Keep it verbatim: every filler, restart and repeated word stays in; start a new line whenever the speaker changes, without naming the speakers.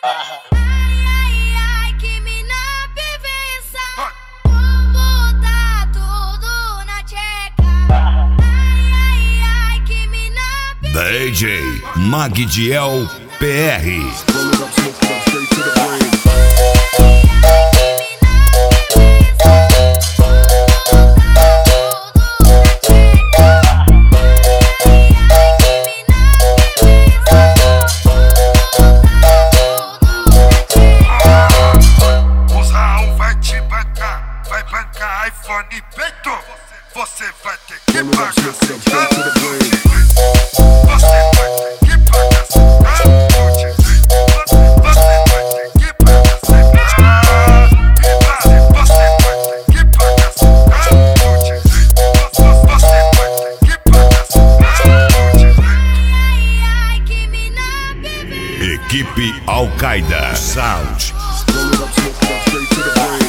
Ai, ai, que mina bebeça. Vou botar tudo na tcheca. Ai, ai, que mina bebeça.
D J Magdiel P R.
iPhone e peito, você vai ter que pagar seu download. Você vai ter que pagar seu download. Você vai ter que pagar seu download. Você vai ter que pagar seu download. Você vai ter que pagar seu download.
Ai, ai, que mina bebeça.
Equipe Al Qaeda Sound.
Roll it up, smoke it up, straight to the brain.